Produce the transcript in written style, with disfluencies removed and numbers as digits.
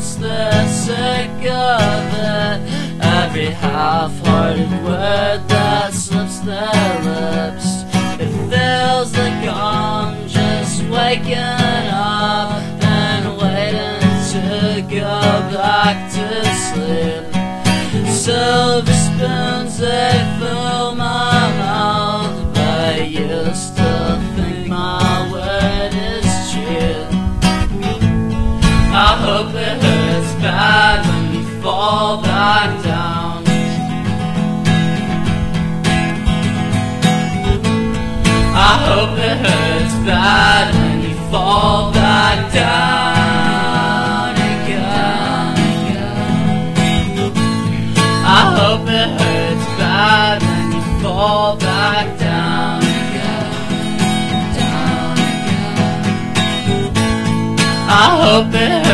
once they're sick of it. Every half-hearted word that slips their lips, it feels like I'm just waking up and waiting to go back to sleep. Silver spoons, they fill my mouth, but you still think my word is cheap. I hope it hurts bad when you fall back down. I hope it hurts bad when you fall back down again. I hope it hurts bad when you fall back down again. I hope it